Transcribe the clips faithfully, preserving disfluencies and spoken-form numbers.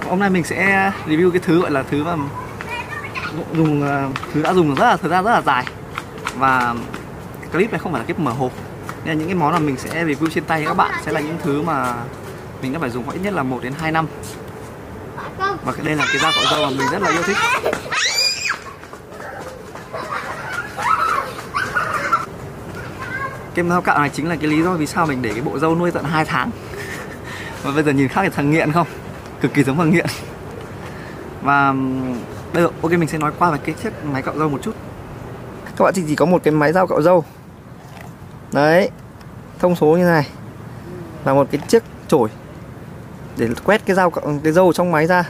hôm nay mình sẽ review cái thứ gọi là thứ mà dùng thứ đã dùng rất là thời gian rất là dài, và clip này không phải là clip mở hộp nên là những cái món mà mình sẽ review trên tay các bạn sẽ là những thứ mà mình đã phải dùng ít nhất là một đến hai năm. Và đây là cái dao cạo râu mà mình rất là yêu thích. Cái dao cạo này chính là cái lý do vì sao mình để cái bộ râu nuôi tận hai tháng. Và bây giờ nhìn khác thì thằng nghiện không? Cực kỳ giống thằng nghiện. Và bây giờ ok, mình sẽ nói qua về cái chiếc máy cạo râu một chút. Các bạn chỉ, chỉ có một cái máy dao cạo râu. Đấy, thông số như này là một cái chiếc chổi để quét cái dao cạo, cái râu trong máy ra.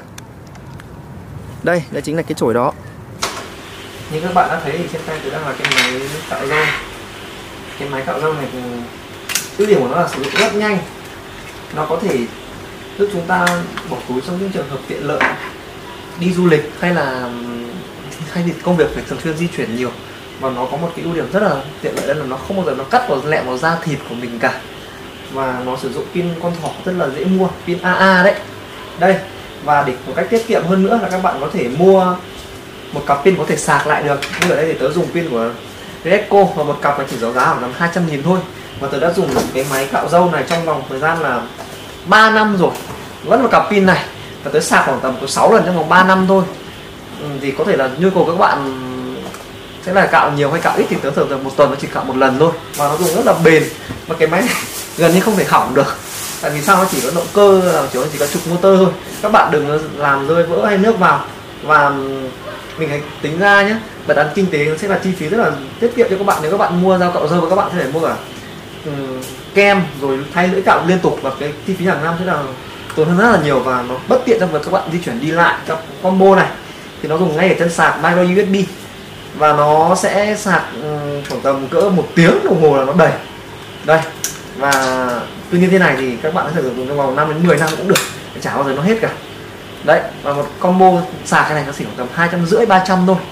Đây, đây chính là cái chổi đó. Như các bạn đã thấy thì trên tay tôi đang là cái máy cạo râu. Cái máy cạo râu này thì ưu điểm của nó là sử dụng rất nhanh. Nó có thể giúp chúng ta bỏ túi trong những trường hợp tiện lợi, đi du lịch hay là hay thì công việc phải thường xuyên di chuyển nhiều. Và nó có một cái ưu điểm rất là tiện lợi, đó là nó không bao giờ nó cắt vào lẹm vào da thịt của mình cả. Và nó sử dụng pin con thỏ rất là dễ mua, pin a a đấy. Đây, và để một cách tiết kiệm hơn nữa là các bạn có thể mua một cặp pin có thể sạc lại được. Như ở đây thì tớ dùng pin của Redco và một cặp này chỉ có giá khoảng tầm hai trăm nghìn thôi. Và tớ đã dùng cái máy cạo râu này trong vòng thời gian là ba năm rồi, vẫn một cặp pin này, và tớ sạc khoảng tầm có sáu lần trong vòng ba năm thôi. Ừ, thì có thể là nhu cầu các bạn sẽ là cạo nhiều hay cạo ít thì tớ thường thường một tuần nó chỉ cạo một lần thôi, và nó dùng rất là bền. Và cái máy này gần như không thể hỏng được, tại vì sao? Nó chỉ có động cơ là chỉ có, chỉ có trục motor thôi. Các bạn đừng làm rơi vỡ hay nước vào. Và mình hãy tính ra nhé, mặt ăn kinh tế sẽ là chi phí rất là tiết kiệm cho các bạn nếu các bạn mua dao cạo râu, và các bạn có thể mua cả um, kem rồi thay lưỡi cạo liên tục, và cái chi phí hàng năm sẽ là tốn hơn rất là nhiều, và nó bất tiện trong việc các bạn di chuyển đi lại. Trong combo này thì nó dùng ngay ở chân sạc micro u ét bê, và nó sẽ sạc um, khoảng tầm cỡ một tiếng đồng hồ là nó đầy. Đây, và tuy nhiên thế này thì các bạn có thể dùng trong vòng năm đến mười năm cũng được, chả bao giờ nó hết cả. Đấy, và một combo sạc cái này nó chỉ khoảng tầm hai trăm rưỡi ba trăm thôi.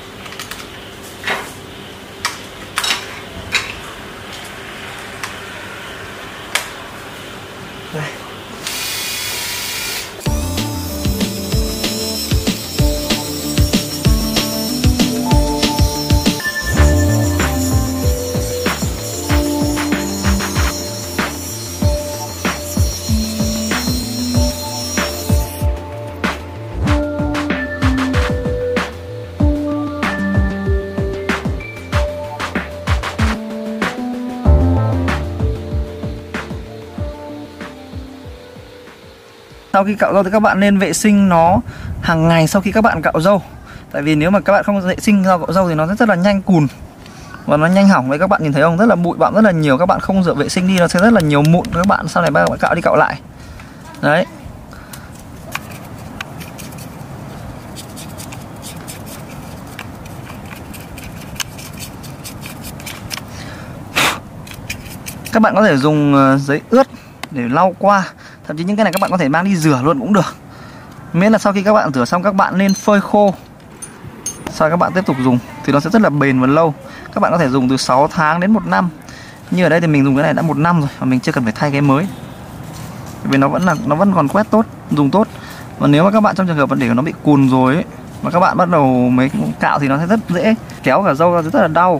Đây. Sau khi cạo râu thì các bạn nên vệ sinh nó hàng ngày sau khi các bạn cạo râu. Tại vì nếu mà các bạn không vệ sinh dao cạo râu thì nó sẽ rất là nhanh cùn và nó nhanh hỏng. Đấy, các bạn nhìn thấy không? Rất là bụi bặm rất là nhiều. Các bạn không rửa vệ sinh đi nó sẽ rất là nhiều mụn. Các bạn sau này các bạn cạo đi cạo lại. Đấy. Các bạn có thể dùng giấy ướt để lau qua. Thậm chí những cái này các bạn có thể mang đi rửa luôn cũng được. Miễn là sau khi các bạn rửa xong các bạn nên phơi khô, sau các bạn tiếp tục dùng thì nó sẽ rất là bền và lâu. Các bạn có thể dùng từ sáu tháng đến một năm. Như ở đây thì mình dùng cái này đã một năm rồi và mình chưa cần phải thay cái mới. Vì nó vẫn là nó vẫn còn quét tốt, dùng tốt. Và nếu mà các bạn trong trường hợp vấn đề nó bị cùn rồi ấy, mà các bạn bắt đầu mấy cạo thì nó sẽ rất dễ kéo cả râu ra, rất là đau.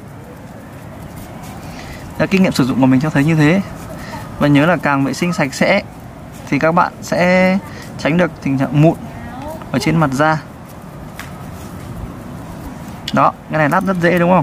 Là kinh nghiệm sử dụng của mình cho thấy như thế. Và nhớ là càng vệ sinh sạch sẽ thì các bạn sẽ tránh được tình trạng mụn ở trên mặt da. Đó, cái này lắp rất dễ đúng không?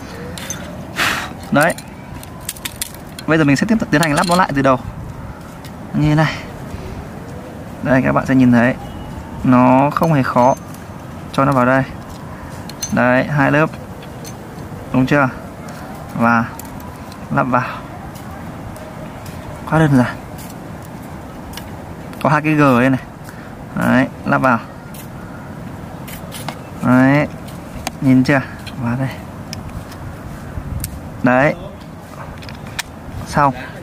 Đấy. Bây giờ mình sẽ tiếp tục tiến hành lắp nó lại từ đầu. Như thế này. Đây, các bạn sẽ nhìn thấy nó không hề khó. Cho nó vào đây. Đấy, hai lớp. Đúng chưa? Và lắp vào. Quá đơn giản. Có hai cái G đây này. Đấy, lắp vào. Đấy. Nhìn chưa? Vào đây. Đấy. Xong.